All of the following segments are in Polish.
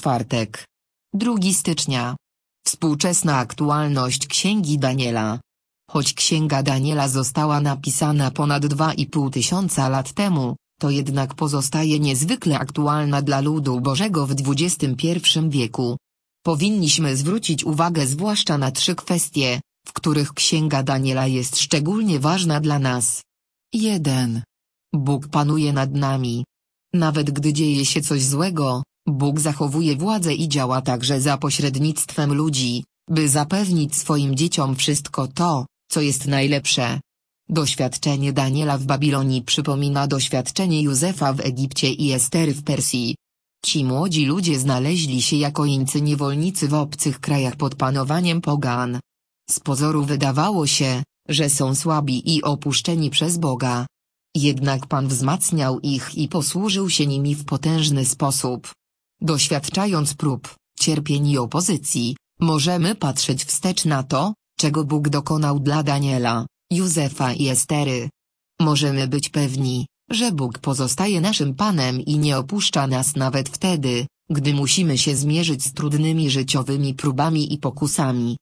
czwartek. 2 stycznia. Współczesna aktualność Księgi Daniela. Choć Księga Daniela została napisana ponad 2,5 tysiąca lat temu, to jednak pozostaje niezwykle aktualna dla ludu Bożego w XXI wieku. Powinniśmy zwrócić uwagę zwłaszcza na 3 kwestie, w których Księga Daniela jest szczególnie ważna dla nas. 1. Bóg panuje nad nami. Nawet gdy dzieje się coś złego, Bóg zachowuje władzę i działa także za pośrednictwem ludzi, by zapewnić swoim dzieciom wszystko to, co jest najlepsze. Doświadczenie Daniela w Babilonii przypomina doświadczenie Józefa w Egipcie i Estery w Persji. Ci młodzi ludzie znaleźli się jako jeńcy niewolnicy w obcych krajach pod panowaniem pogan. Z pozoru wydawało się, że są słabi i opuszczeni przez Boga. Jednak Pan wzmacniał ich i posłużył się nimi w potężny sposób. Doświadczając prób, cierpień i opozycji, możemy patrzeć wstecz na to, czego Bóg dokonał dla Daniela, Józefa i Estery. Możemy być pewni, że Bóg pozostaje naszym Panem i nie opuszcza nas nawet wtedy, gdy musimy się zmierzyć z trudnymi życiowymi próbami i pokusami.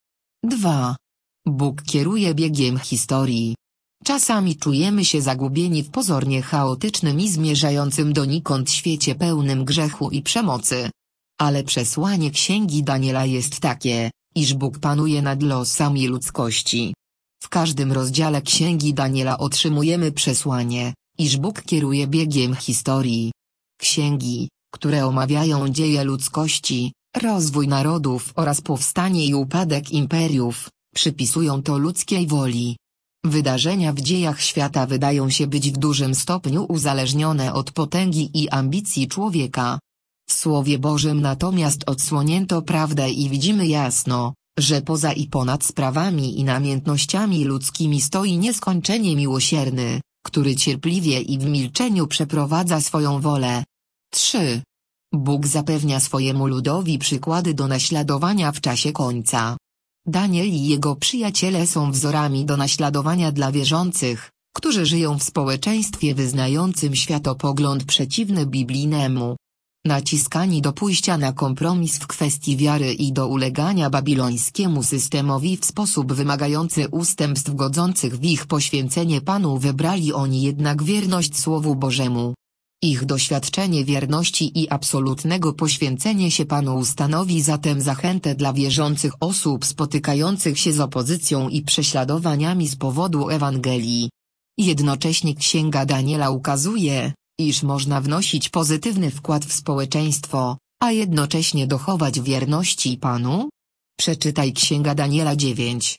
2. Bóg kieruje biegiem historii. Czasami czujemy się zagubieni w pozornie chaotycznym i zmierzającym donikąd świecie pełnym grzechu i przemocy. Ale przesłanie Księgi Daniela jest takie, iż Bóg panuje nad losami ludzkości. W każdym rozdziale Księgi Daniela otrzymujemy przesłanie, iż Bóg kieruje biegiem historii. Księgi, które omawiają dzieje ludzkości, rozwój narodów oraz powstanie i upadek imperiów, przypisują to ludzkiej woli. Wydarzenia w dziejach świata wydają się być w dużym stopniu uzależnione od potęgi i ambicji człowieka. W Słowie Bożym natomiast odsłonięto prawdę i widzimy jasno, że poza i ponad sprawami i namiętnościami ludzkimi stoi nieskończenie miłosierny, który cierpliwie i w milczeniu przeprowadza swoją wolę. 3. Bóg zapewnia swojemu ludowi przykłady do naśladowania w czasie końca. Daniel i jego przyjaciele są wzorami do naśladowania dla wierzących, którzy żyją w społeczeństwie wyznającym światopogląd przeciwny biblijnemu. Naciskani do pójścia na kompromis w kwestii wiary i do ulegania babilońskiemu systemowi w sposób wymagający ustępstw godzących w ich poświęcenie Panu, wybrali oni jednak wierność Słowu Bożemu. Ich doświadczenie wierności i absolutnego poświęcenia się Panu stanowi zatem zachętę dla wierzących osób spotykających się z opozycją i prześladowaniami z powodu Ewangelii. Jednocześnie Księga Daniela ukazuje, iż można wnosić pozytywny wkład w społeczeństwo, a jednocześnie dochować wierności Panu? Przeczytaj Księga Daniela 9,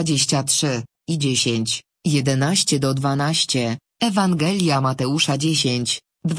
23 i 10, 11-12, Ewangelia Mateusza 10,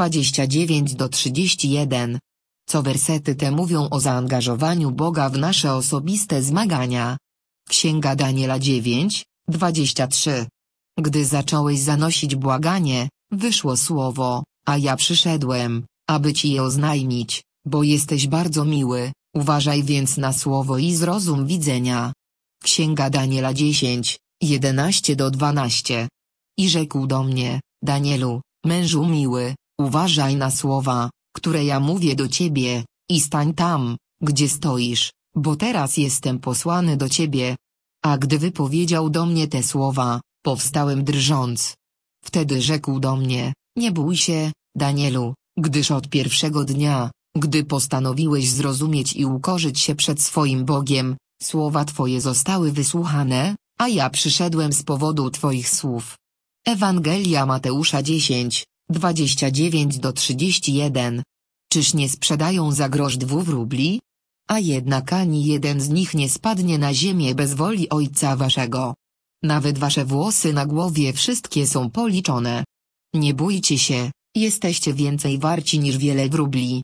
29-31. Co wersety te mówią o zaangażowaniu Boga w nasze osobiste zmagania. Księga Daniela 9, 23. Gdy zacząłeś zanosić błaganie, wyszło słowo, a ja przyszedłem, aby ci je oznajmić, bo jesteś bardzo miły, uważaj więc na słowo i zrozum widzenia. Księga Daniela 10, 11-12. I rzekł do mnie, Danielu, mężu miły, uważaj na słowa, które ja mówię do ciebie, i stań tam, gdzie stoisz, bo teraz jestem posłany do ciebie. A gdy wypowiedział do mnie te słowa, powstałem drżąc. Wtedy rzekł do mnie, nie bój się, Danielu, gdyż od pierwszego dnia, gdy postanowiłeś zrozumieć i ukorzyć się przed swoim Bogiem, słowa twoje zostały wysłuchane, a ja przyszedłem z powodu twoich słów. Ewangelia Mateusza 10, 29-31. Czyż nie sprzedają za grosz 2 rubli? A jednak ani jeden z nich nie spadnie na ziemię bez woli Ojca waszego. Nawet wasze włosy na głowie wszystkie są policzone. Nie bójcie się, jesteście więcej warci niż wiele wróbli.